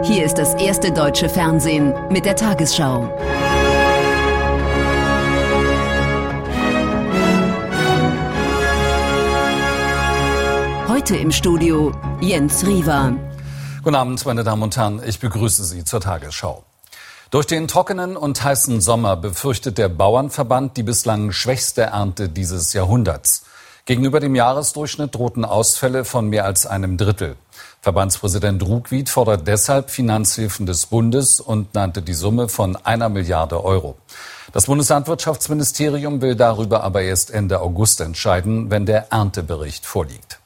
Hier ist das erste deutsche Fernsehen mit der Tagesschau. Heute im Studio Jens Riewer. Guten Abend, meine Damen und Herren. Ich begrüße Sie zur Tagesschau. Durch den trockenen und heißen Sommer befürchtet der Bauernverband die bislang schwächste Ernte dieses Jahrhunderts. Gegenüber dem Jahresdurchschnitt drohten Ausfälle von mehr als einem Drittel. Verbandspräsident Ruckwied fordert deshalb Finanzhilfen des Bundes und nannte die Summe von 1 Milliarde Euro. Das Bundeslandwirtschaftsministerium will darüber aber erst Ende August entscheiden, wenn der Erntebericht vorliegt.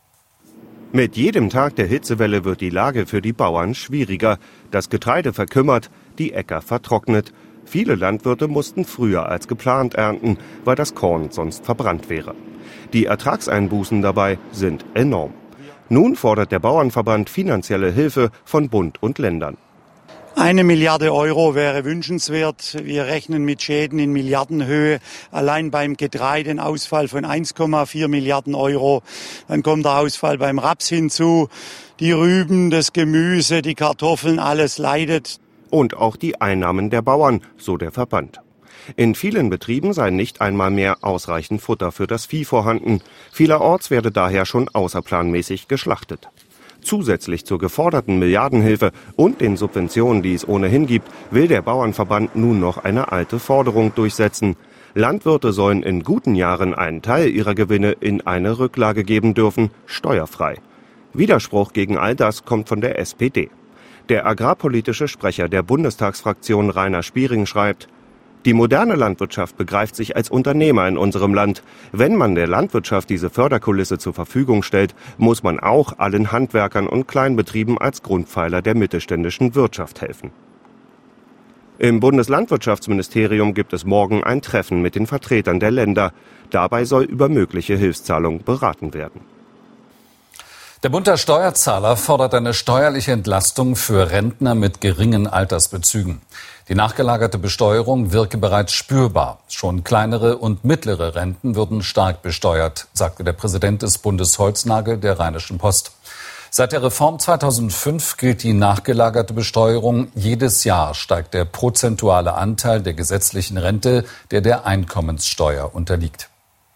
Mit jedem Tag der Hitzewelle wird die Lage für die Bauern schwieriger. Das Getreide verkümmert, die Äcker vertrocknet. Viele Landwirte mussten früher als geplant ernten, weil das Korn sonst verbrannt wäre. Die Ertragseinbußen dabei sind enorm. Nun fordert der Bauernverband finanzielle Hilfe von Bund und Ländern. 1 Milliarde Euro wäre wünschenswert. Wir rechnen mit Schäden in Milliardenhöhe. Allein beim Getreide ein Ausfall von 1,4 Milliarden Euro. Dann kommt der Ausfall beim Raps hinzu. Die Rüben, das Gemüse, die Kartoffeln, alles leidet. Und auch die Einnahmen der Bauern, so der Verband. In vielen Betrieben sei nicht einmal mehr ausreichend Futter für das Vieh vorhanden. Vielerorts werde daher schon außerplanmäßig geschlachtet. Zusätzlich zur geforderten Milliardenhilfe und den Subventionen, die es ohnehin gibt, will der Bauernverband nun noch eine alte Forderung durchsetzen. Landwirte sollen in guten Jahren einen Teil ihrer Gewinne in eine Rücklage geben dürfen, steuerfrei. Widerspruch gegen all das kommt von der SPD. Der agrarpolitische Sprecher der Bundestagsfraktion Rainer Spiering schreibt: Die moderne Landwirtschaft begreift sich als Unternehmer in unserem Land. Wenn man der Landwirtschaft diese Förderkulisse zur Verfügung stellt, muss man auch allen Handwerkern und Kleinbetrieben als Grundpfeiler der mittelständischen Wirtschaft helfen. Im Bundeslandwirtschaftsministerium gibt es morgen ein Treffen mit den Vertretern der Länder. Dabei soll über mögliche Hilfszahlungen beraten werden. Der Bund der Steuerzahler fordert eine steuerliche Entlastung für Rentner mit geringen Altersbezügen. Die nachgelagerte Besteuerung wirke bereits spürbar. Schon kleinere und mittlere Renten würden stark besteuert, sagte der Präsident des Bundes Holznagel der Rheinischen Post. Seit der Reform 2005 gilt die nachgelagerte Besteuerung. Jedes Jahr steigt der prozentuale Anteil der gesetzlichen Rente, der Einkommenssteuer unterliegt.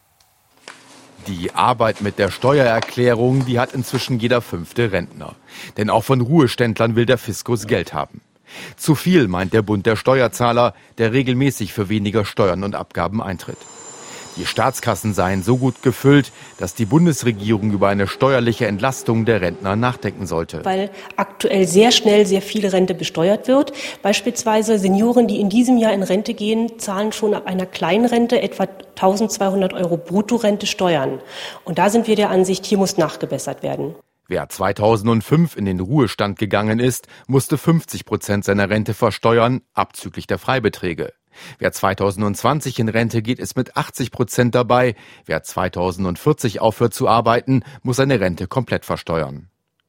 Die Arbeit mit der Steuererklärung, die hat inzwischen jeder 5. Rentner. Denn auch von Ruheständlern will der Fiskus Geld haben. Zu viel, meint der Bund der Steuerzahler, der regelmäßig für weniger Steuern und Abgaben eintritt. Die Staatskassen seien so gut gefüllt, dass die Bundesregierung über eine steuerliche Entlastung der Rentner nachdenken sollte. Weil aktuell sehr schnell sehr viel Rente besteuert wird. Beispielsweise Senioren, die in diesem Jahr in Rente gehen, zahlen schon ab einer kleinen Rente etwa 1.200 Euro Bruttorente Steuern. Und da sind wir der Ansicht, hier muss nachgebessert werden. Wer 2005 in den Ruhestand gegangen ist, musste 50% seiner Rente versteuern, abzüglich der Freibeträge. Wer 2020 in Rente geht, ist mit 80% dabei. Wer 2040 aufhört zu arbeiten, muss seine Rente komplett versteuern.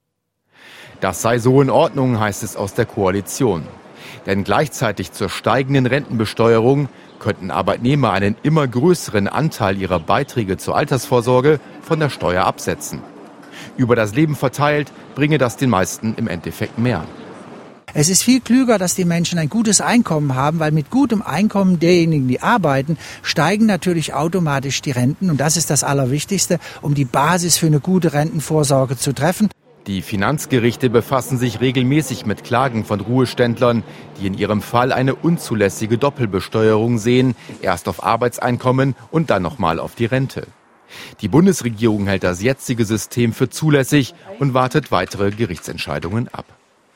Das sei so in Ordnung, heißt es aus der Koalition. Denn gleichzeitig zur steigenden Rentenbesteuerung könnten Arbeitnehmer einen immer größeren Anteil ihrer Beiträge zur Altersvorsorge von der Steuer absetzen. Über das Leben verteilt bringe das den meisten im Endeffekt mehr. Es ist viel klüger, dass die Menschen ein gutes Einkommen haben, weil mit gutem Einkommen derjenigen, die arbeiten, steigen natürlich automatisch die Renten. Und das ist das Allerwichtigste, um die Basis für eine gute Rentenvorsorge zu treffen. Die Finanzgerichte befassen sich regelmäßig mit Klagen von Ruheständlern, die in ihrem Fall eine unzulässige Doppelbesteuerung sehen, erst auf Arbeitseinkommen und dann nochmal auf die Rente. Die Bundesregierung hält das jetzige System für zulässig und wartet weitere Gerichtsentscheidungen ab.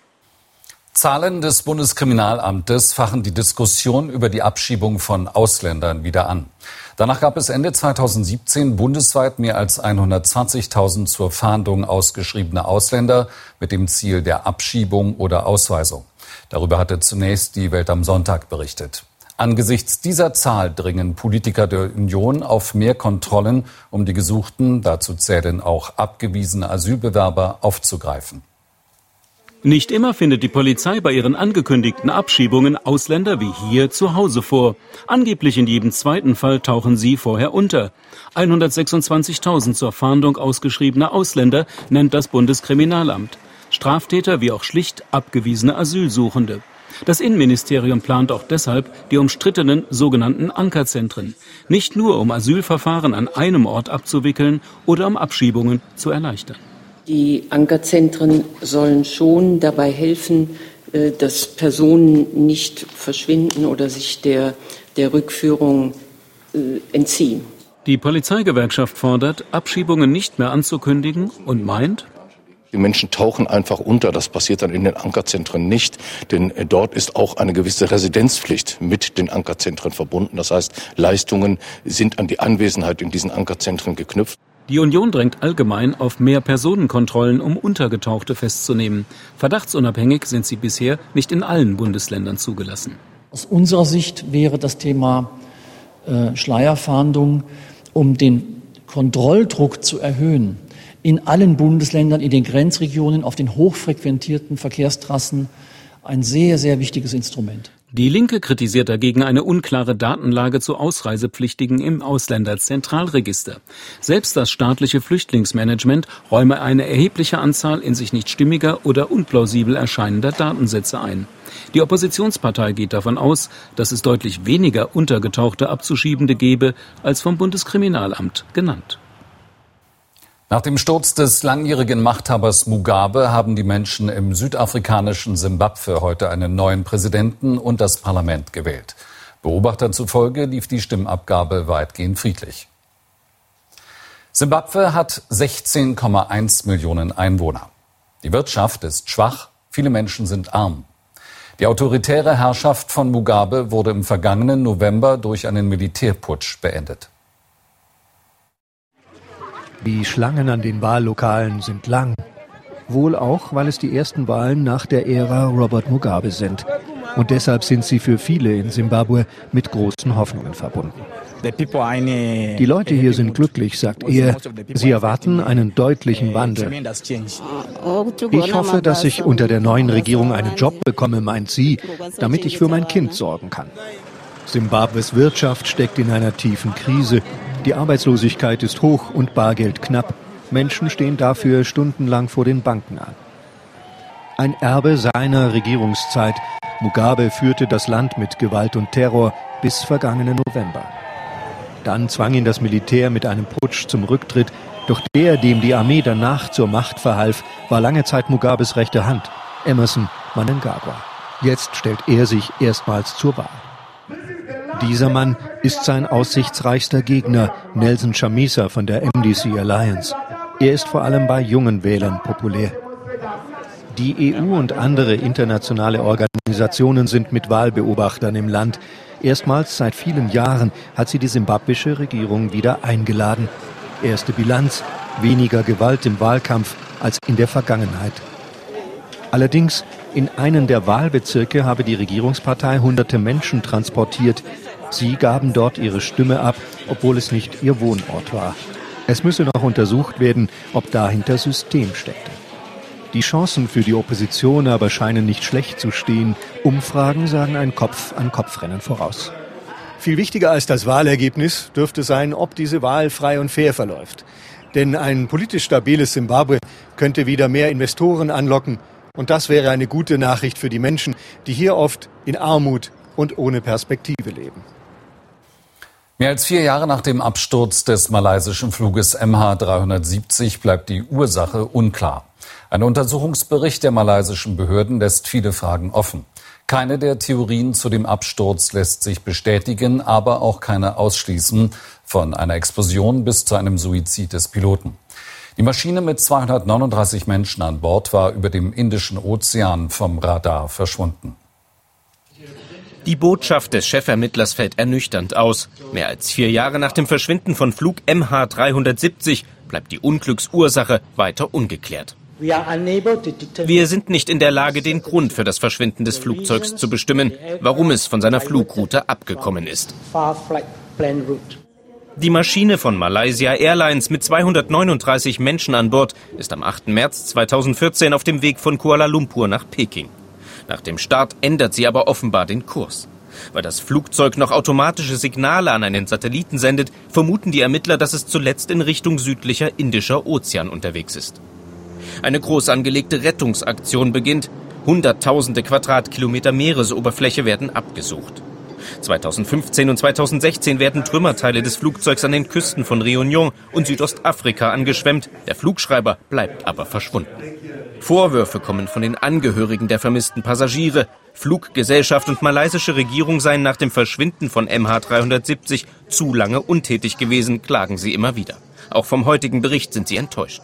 Zahlen des Bundeskriminalamtes fachen die Diskussion über die Abschiebung von Ausländern wieder an. Danach gab es Ende 2017 bundesweit mehr als 120.000 zur Fahndung ausgeschriebene Ausländer mit dem Ziel der Abschiebung oder Ausweisung. Darüber hatte zunächst die Welt am Sonntag berichtet. Angesichts dieser Zahl dringen Politiker der Union auf mehr Kontrollen, um die Gesuchten, dazu zählen auch abgewiesene Asylbewerber, aufzugreifen. Nicht immer findet die Polizei bei ihren angekündigten Abschiebungen Ausländer wie hier zu Hause vor. Angeblich in jedem zweiten Fall tauchen sie vorher unter. 126.000 zur Fahndung ausgeschriebene Ausländer nennt das Bundeskriminalamt. Straftäter wie auch schlicht abgewiesene Asylsuchende. Das Innenministerium plant auch deshalb die umstrittenen sogenannten Ankerzentren. Nicht nur, um Asylverfahren an einem Ort abzuwickeln oder um Abschiebungen zu erleichtern. Die Ankerzentren sollen schon dabei helfen, dass Personen nicht verschwinden oder sich der Rückführung entziehen. Die Polizeigewerkschaft fordert, Abschiebungen nicht mehr anzukündigen und meint, die Menschen tauchen einfach unter. Das passiert dann in den Ankerzentren nicht, denn dort ist auch eine gewisse Residenzpflicht mit den Ankerzentren verbunden. Das heißt, Leistungen sind an die Anwesenheit in diesen Ankerzentren geknüpft. Die Union drängt allgemein auf mehr Personenkontrollen, um Untergetauchte festzunehmen. Verdachtsunabhängig sind sie bisher nicht in allen Bundesländern zugelassen. Aus unserer Sicht wäre das Thema Schleierfahndung, um den Kontrolldruck zu erhöhen, in allen Bundesländern, in den Grenzregionen, auf den hochfrequentierten Verkehrstrassen ein sehr, sehr wichtiges Instrument. Die Linke kritisiert dagegen eine unklare Datenlage zu Ausreisepflichtigen im Ausländerzentralregister. Selbst das staatliche Flüchtlingsmanagement räume eine erhebliche Anzahl in sich nicht stimmiger oder unplausibel erscheinender Datensätze ein. Die Oppositionspartei geht davon aus, dass es deutlich weniger Untergetauchte Abzuschiebende gebe, als vom Bundeskriminalamt genannt. Nach dem Sturz des langjährigen Machthabers Mugabe haben die Menschen im südafrikanischen Simbabwe heute einen neuen Präsidenten und das Parlament gewählt. Beobachtern zufolge lief die Stimmabgabe weitgehend friedlich. Simbabwe hat 16,1 Millionen Einwohner. Die Wirtschaft ist schwach, viele Menschen sind arm. Die autoritäre Herrschaft von Mugabe wurde im vergangenen November durch einen Militärputsch beendet. Die Schlangen an den Wahllokalen sind lang. Wohl auch, weil es die ersten Wahlen nach der Ära Robert Mugabe sind. Und deshalb sind sie für viele in Simbabwe mit großen Hoffnungen verbunden. Die Leute hier sind glücklich, sagt er. Sie erwarten einen deutlichen Wandel. Ich hoffe, dass ich unter der neuen Regierung einen Job bekomme, meint sie, damit ich für mein Kind sorgen kann. Simbabwes Wirtschaft steckt in einer tiefen Krise. Die Arbeitslosigkeit ist hoch und Bargeld knapp. Menschen stehen dafür stundenlang vor den Banken an. Ein Erbe seiner Regierungszeit. Mugabe führte das Land mit Gewalt und Terror bis vergangenen November. Dann zwang ihn das Militär mit einem Putsch zum Rücktritt. Doch der, dem die Armee danach zur Macht verhalf, war lange Zeit Mugabes rechte Hand, Emmerson Mnangagwa. Jetzt stellt er sich erstmals zur Wahl. Dieser Mann ist sein aussichtsreichster Gegner, Nelson Chamisa von der MDC Alliance. Er ist vor allem bei jungen Wählern populär. Die EU und andere internationale Organisationen sind mit Wahlbeobachtern im Land. Erstmals seit vielen Jahren hat sie die simbabwische Regierung wieder eingeladen. Erste Bilanz: weniger Gewalt im Wahlkampf als in der Vergangenheit. Allerdings, in einen der Wahlbezirke habe die Regierungspartei hunderte Menschen transportiert. Sie gaben dort ihre Stimme ab, obwohl es nicht ihr Wohnort war. Es müsse noch untersucht werden, ob dahinter System steckte. Die Chancen für die Opposition aber scheinen nicht schlecht zu stehen. Umfragen sagen ein Kopf-an-Kopf-Rennen voraus. Viel wichtiger als das Wahlergebnis dürfte sein, ob diese Wahl frei und fair verläuft. Denn ein politisch stabiles Simbabwe könnte wieder mehr Investoren anlocken. Und das wäre eine gute Nachricht für die Menschen, die hier oft in Armut und ohne Perspektive leben. Mehr als 4 Jahre nach dem Absturz des malaysischen Fluges MH370 bleibt die Ursache unklar. Ein Untersuchungsbericht der malaysischen Behörden lässt viele Fragen offen. Keine der Theorien zu dem Absturz lässt sich bestätigen, aber auch keine ausschließen, von einer Explosion bis zu einem Suizid des Piloten. Die Maschine mit 239 Menschen an Bord war über dem Indischen Ozean vom Radar verschwunden. Die Botschaft des Chefermittlers fällt ernüchternd aus. Mehr als 4 Jahre nach dem Verschwinden von Flug MH370 bleibt die Unglücksursache weiter ungeklärt. Wir sind nicht in der Lage, den Grund für das Verschwinden des Flugzeugs zu bestimmen, warum es von seiner Flugroute abgekommen ist. Die Maschine von Malaysia Airlines mit 239 Menschen an Bord ist am 8. März 2014 auf dem Weg von Kuala Lumpur nach Peking. Nach dem Start ändert sie aber offenbar den Kurs. Weil das Flugzeug noch automatische Signale an einen Satelliten sendet, vermuten die Ermittler, dass es zuletzt in Richtung südlicher Indischer Ozean unterwegs ist. Eine groß angelegte Rettungsaktion beginnt. Hunderttausende Quadratkilometer Meeresoberfläche werden abgesucht. 2015 und 2016 werden Trümmerteile des Flugzeugs an den Küsten von Réunion und Südostafrika angeschwemmt. Der Flugschreiber bleibt aber verschwunden. Vorwürfe kommen von den Angehörigen der vermissten Passagiere. Fluggesellschaft und malaysische Regierung seien nach dem Verschwinden von MH370 zu lange untätig gewesen, klagen sie immer wieder. Auch vom heutigen Bericht sind sie enttäuscht.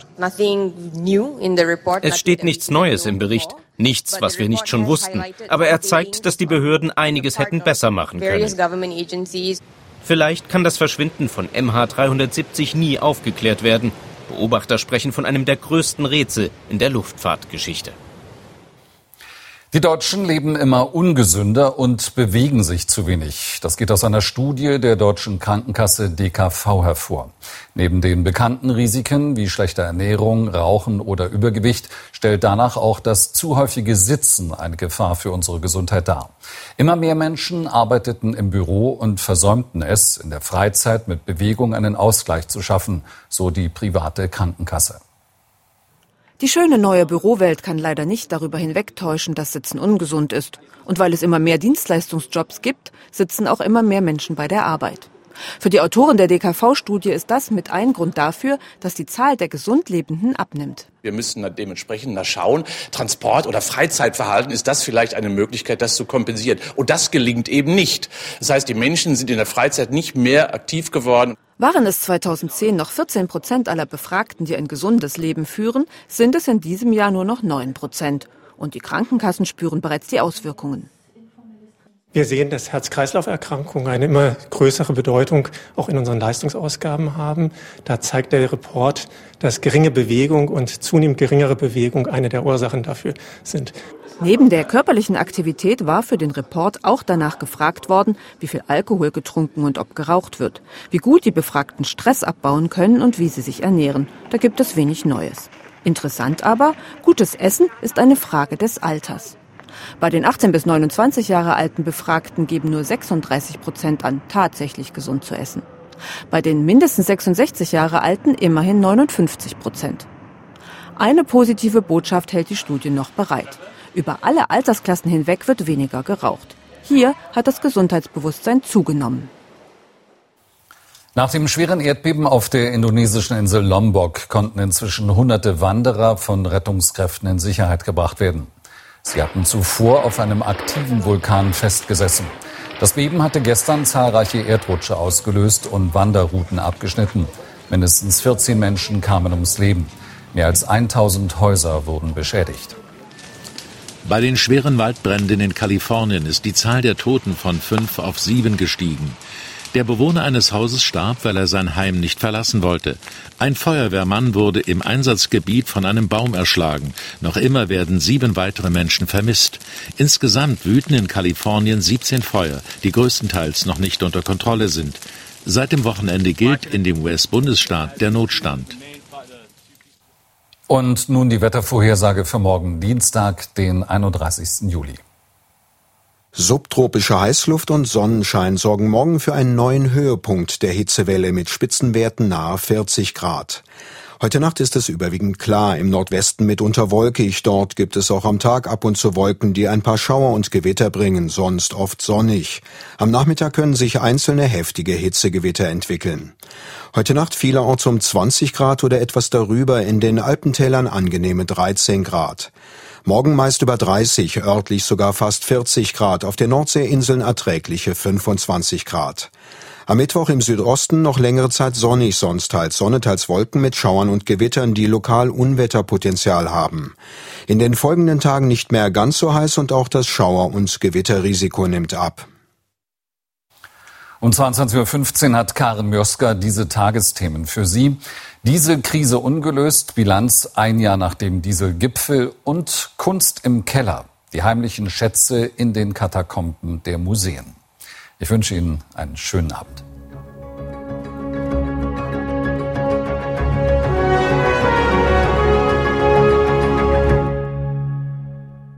Es steht nichts Neues im Bericht, nichts, was wir nicht schon wussten. Aber er zeigt, dass die Behörden einiges hätten besser machen können. Vielleicht kann das Verschwinden von MH370 nie aufgeklärt werden. Beobachter sprechen von einem der größten Rätsel in der Luftfahrtgeschichte. Die Deutschen leben immer ungesünder und bewegen sich zu wenig. Das geht aus einer Studie der deutschen Krankenkasse DKV hervor. Neben den bekannten Risiken wie schlechter Ernährung, Rauchen oder Übergewicht stellt danach auch das zu häufige Sitzen eine Gefahr für unsere Gesundheit dar. Immer mehr Menschen arbeiteten im Büro und versäumten es, in der Freizeit mit Bewegung einen Ausgleich zu schaffen, so die private Krankenkasse. Die schöne neue Bürowelt kann leider nicht darüber hinwegtäuschen, dass Sitzen ungesund ist. Und weil es immer mehr Dienstleistungsjobs gibt, sitzen auch immer mehr Menschen bei der Arbeit. Für die Autoren der DKV-Studie ist das mit ein Grund dafür, dass die Zahl der gesund Lebenden abnimmt. Wir müssen dann dementsprechend schauen, Transport- oder Freizeitverhalten, ist das vielleicht eine Möglichkeit, das zu kompensieren? Und das gelingt eben nicht. Das heißt, die Menschen sind in der Freizeit nicht mehr aktiv geworden. Waren es 2010 noch 14% aller Befragten, die ein gesundes Leben führen, sind es in diesem Jahr nur noch 9%. Und die Krankenkassen spüren bereits die Auswirkungen. Wir sehen, dass Herz-Kreislauf-Erkrankungen eine immer größere Bedeutung auch in unseren Leistungsausgaben haben. Da zeigt der Report, dass geringe Bewegung und zunehmend geringere Bewegung eine der Ursachen dafür sind. Neben der körperlichen Aktivität war für den Report auch danach gefragt worden, wie viel Alkohol getrunken und ob geraucht wird, wie gut die Befragten Stress abbauen können und wie sie sich ernähren. Da gibt es wenig Neues. Interessant aber, gutes Essen ist eine Frage des Alters. Bei den 18 bis 29 Jahre alten Befragten geben nur 36% an, tatsächlich gesund zu essen. Bei den mindestens 66 Jahre alten immerhin 59%. Eine positive Botschaft hält die Studie noch bereit. Über alle Altersklassen hinweg wird weniger geraucht. Hier hat das Gesundheitsbewusstsein zugenommen. Nach dem schweren Erdbeben auf der indonesischen Insel Lombok konnten inzwischen hunderte Wanderer von Rettungskräften in Sicherheit gebracht werden. Sie hatten zuvor auf einem aktiven Vulkan festgesessen. Das Beben hatte gestern zahlreiche Erdrutsche ausgelöst und Wanderrouten abgeschnitten. Mindestens 14 Menschen kamen ums Leben. Mehr als 1000 Häuser wurden beschädigt. Bei den schweren Waldbränden in Kalifornien ist die Zahl der Toten von 5 auf 7 gestiegen. Der Bewohner eines Hauses starb, weil er sein Heim nicht verlassen wollte. Ein Feuerwehrmann wurde im Einsatzgebiet von einem Baum erschlagen. Noch immer werden 7 weitere Menschen vermisst. Insgesamt wüten in Kalifornien 17 Feuer, die größtenteils noch nicht unter Kontrolle sind. Seit dem Wochenende gilt in dem US-Bundesstaat der Notstand. Und nun die Wettervorhersage für morgen Dienstag, den 31. Juli. Subtropische Heißluft und Sonnenschein sorgen morgen für einen neuen Höhepunkt der Hitzewelle mit Spitzenwerten nahe 40 Grad. Heute Nacht ist es überwiegend klar, im Nordwesten mitunter wolkig. Dort gibt es auch am Tag ab und zu Wolken, die ein paar Schauer und Gewitter bringen, sonst oft sonnig. Am Nachmittag können sich einzelne heftige Hitzegewitter entwickeln. Heute Nacht vielerorts um 20 Grad oder etwas darüber, in den Alpentälern angenehme 13 Grad. Morgen meist über 30, örtlich sogar fast 40 Grad, auf den Nordseeinseln erträgliche 25 Grad. Am Mittwoch im Südosten noch längere Zeit sonnig, sonst teils Sonne, teils Wolken mit Schauern und Gewittern, die lokal Unwetterpotenzial haben. In den folgenden Tagen nicht mehr ganz so heiß und auch das Schauer- und Gewitterrisiko nimmt ab. Um 22.15 Uhr hat Karen Mioska diese Tagesthemen für Sie. Dieselkrise ungelöst, Bilanz ein Jahr nach dem Dieselgipfel und Kunst im Keller. Die heimlichen Schätze in den Katakomben der Museen. Ich wünsche Ihnen einen schönen Abend.